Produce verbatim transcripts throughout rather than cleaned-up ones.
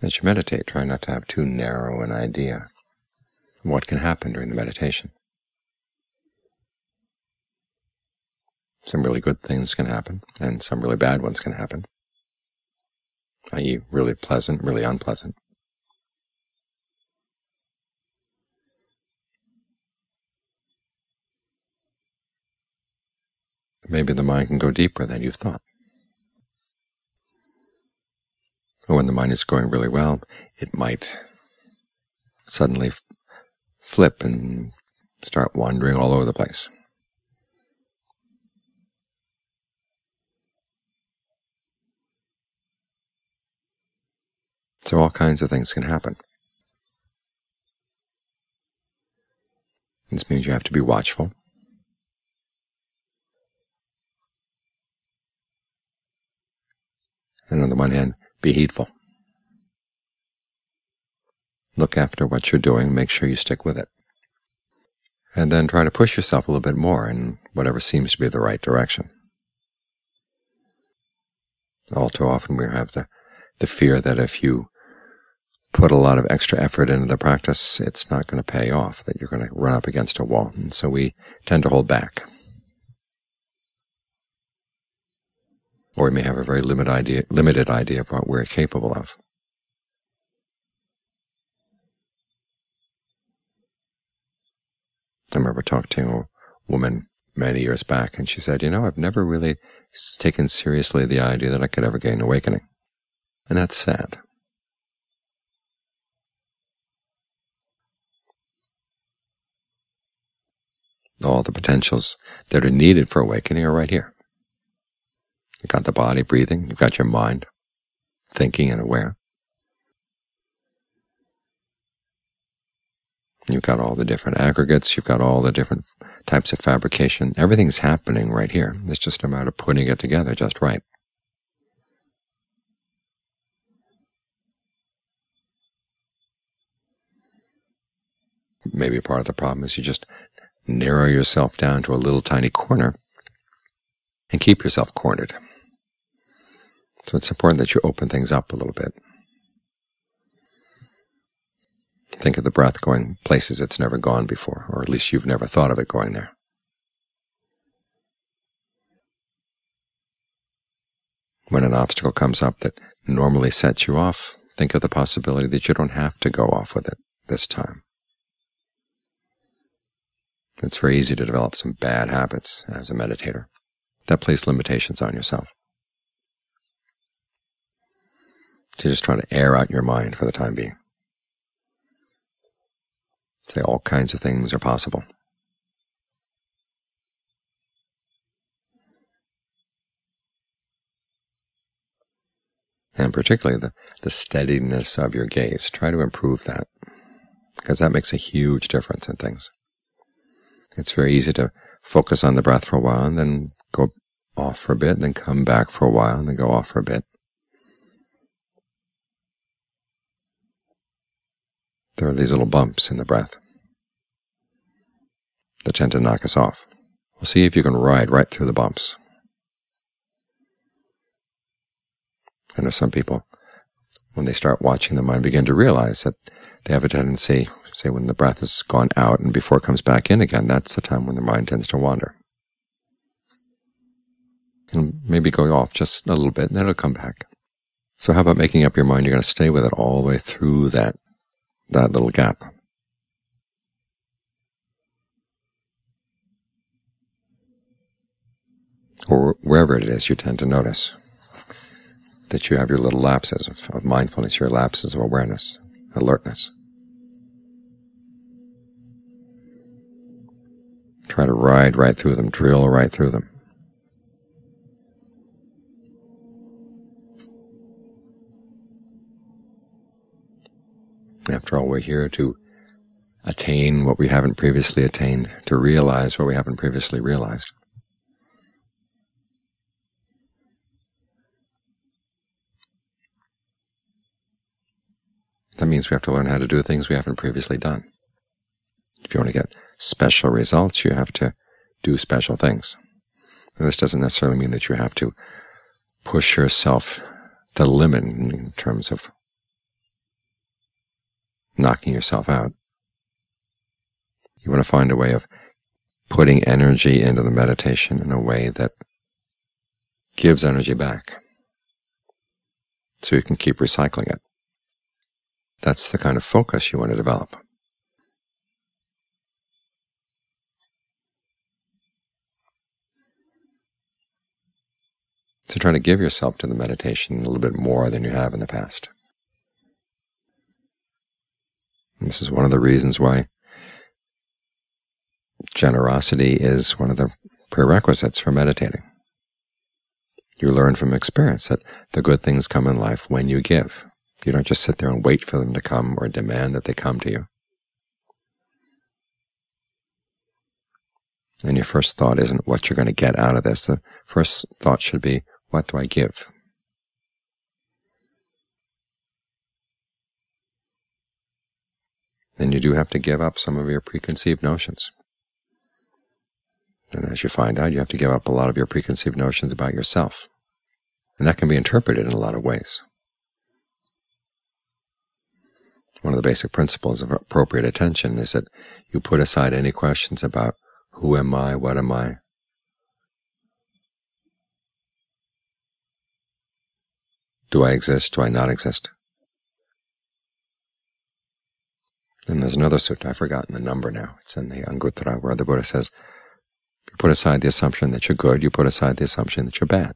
As you meditate, try not to have too narrow an idea of what can happen during the meditation. Some really good things can happen, and some really bad ones can happen, that is really pleasant, really unpleasant. Maybe the mind can go deeper than you've thought. Or when the mind is going really well, it might suddenly f flip and start wandering all over the place. So all kinds of things can happen. This means you have to be watchful. And on the one hand, be heedful. Look after what you're doing, make sure you stick with it. And then try to push yourself a little bit more in whatever seems to be the right direction. All too often we have the, the fear that if you put a lot of extra effort into the practice, it's not going to pay off, that you're going to run up against a wall. And so we tend to hold back. Or we may have a very limited idea, limited idea of what we're capable of. I remember talking to a woman many years back, and she said, you know, I've never really taken seriously the idea that I could ever gain awakening. And that's sad. All the potentials that are needed for awakening are right here. You've got the body breathing, you've got your mind thinking and aware. You've got all the different aggregates, you've got all the different types of fabrication. Everything's happening right here. It's just a matter of putting it together just right. Maybe part of the problem is you just narrow yourself down to a little tiny corner and keep yourself cornered. So it's important that you open things up a little bit. Think of the breath going places it's never gone before, or at least you've never thought of it going there. When an obstacle comes up that normally sets you off, think of the possibility that you don't have to go off with it this time. It's very easy to develop some bad habits as a meditator that place limitations on yourself. So just try to air out your mind for the time being. Say all kinds of things are possible. And particularly the, the steadiness of your gaze. Try to improve that, because that makes a huge difference in things. It's very easy to focus on the breath for a while and then go off for a bit, then come back for a while, and then go off for a bit. There are these little bumps in the breath that tend to knock us off. We'll see if you can ride right through the bumps. I know some people, when they start watching the mind, begin to realize that they have a tendency, say when the breath has gone out and before it comes back in again, that's the time when the mind tends to wander. And maybe go off just a little bit, and then it'll come back. So how about making up your mind you're going to stay with it all the way through that, that little gap? Or wherever it is you tend to notice that you have your little lapses of, of mindfulness, your lapses of awareness, alertness. Try to ride right through them, drill right through them. After all, we're here to attain what we haven't previously attained, to realize what we haven't previously realized. That means we have to learn how to do things we haven't previously done. If you want to get special results, you have to do special things. And this doesn't necessarily mean that you have to push yourself to the limit in terms of knocking yourself out. You want to find a way of putting energy into the meditation in a way that gives energy back, so you can keep recycling it. That's the kind of focus you want to develop. So try to give yourself to the meditation a little bit more than you have in the past. And this is one of the reasons why generosity is one of the prerequisites for meditating. You learn from experience that the good things come in life when you give. You don't just sit there and wait for them to come or demand that they come to you. And your first thought isn't what you're going to get out of this. The first thought should be, what do I give? Then you do have to give up some of your preconceived notions. And as you find out, you have to give up a lot of your preconceived notions about yourself. And that can be interpreted in a lot of ways. One of the basic principles of appropriate attention is that you put aside any questions about who am I, what am I. Do I exist? Do I not exist? And there's another sutta, I've forgotten the number now, it's in the Anguttara, where the Buddha says, you put aside the assumption that you're good, you put aside the assumption that you're bad.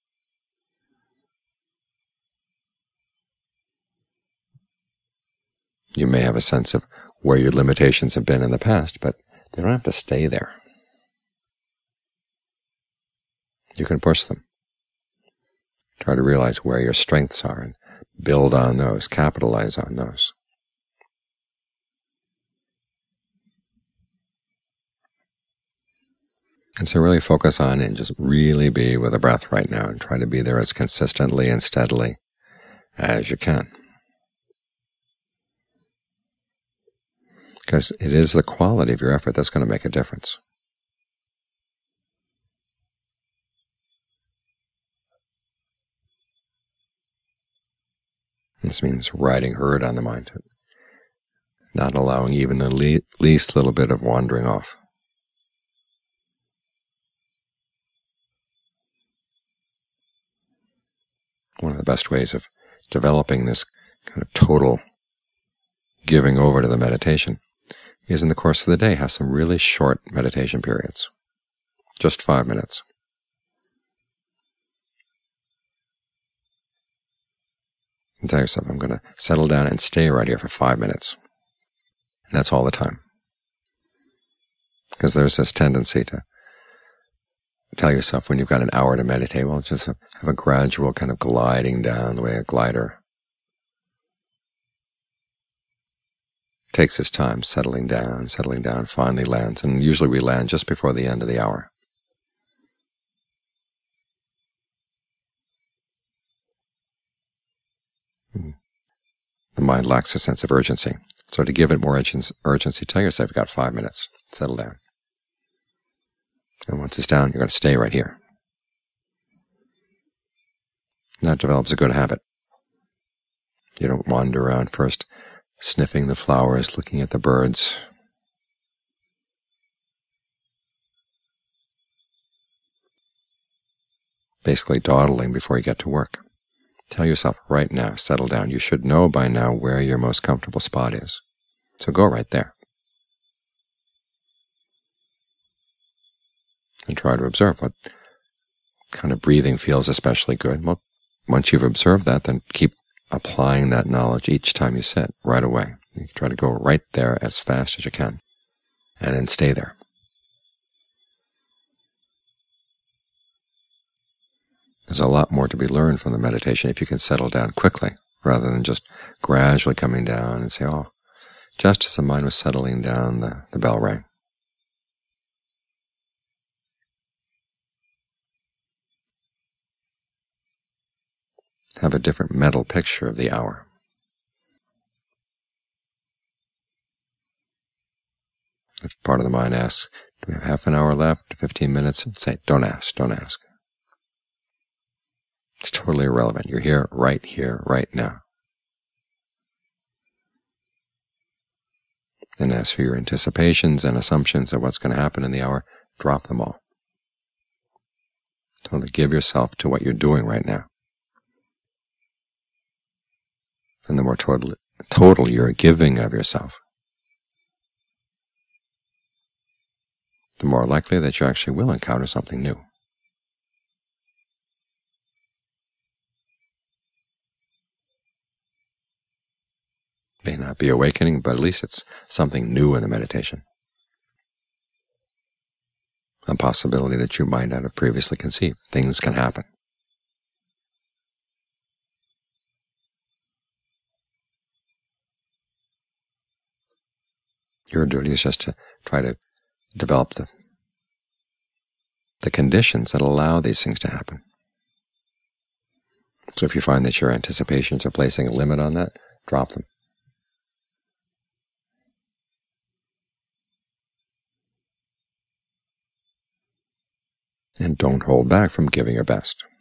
You may have a sense of where your limitations have been in the past, but they don't have to stay there. You can push them. Try to realize where your strengths are and build on those, capitalize on those. And so really focus on it and just really be with the breath right now and try to be there as consistently and steadily as you can. Because it is the quality of your effort that's going to make a difference. This means riding herd on the mind, not allowing even the le least little bit of wandering off. One of the best ways of developing this kind of total giving over to the meditation is in the course of the day, have some really short meditation periods, just five minutes. And tell yourself, I'm going to settle down and stay right here for five minutes. And that's all the time. Because there's this tendency to tell yourself when you've got an hour to meditate, well, just have a gradual kind of gliding down the way a glider takes its time, settling down, settling down, finally lands. And usually we land just before the end of the hour. The mind lacks a sense of urgency. So to give it more urgency, tell yourself you've got five minutes. Settle down. And once it's down, you're going to stay right here. And that develops a good habit. You don't wander around first, sniffing the flowers, looking at the birds. Basically dawdling before you get to work. Tell yourself right now, settle down. You should know by now where your most comfortable spot is. So go right there. And try to observe what kind of breathing feels especially good. Well, once you've observed that, then keep applying that knowledge each time you sit, right away. You can try to go right there as fast as you can, and then stay there. There's a lot more to be learned from the meditation if you can settle down quickly, rather than just gradually coming down and say, oh, just as the mind was settling down, the, the bell rang. Have a different mental picture of the hour. If part of the mind asks, do we have half an hour left, fifteen minutes? Say, don't ask, don't ask. It's totally irrelevant. You're here, right here, right now. And as for your anticipations and assumptions of what's going to happen in the hour, drop them all. Totally give yourself to what you're doing right now. And the more total, total you're giving of yourself, the more likely that you actually will encounter something new. May not be awakening, but at least it's something new in the meditation. A possibility that you might not have previously conceived. Things can happen. Your duty is just to try to develop the, the conditions that allow these things to happen. So if you find that your anticipations are placing a limit on that, drop them. And don't hold back from giving your best.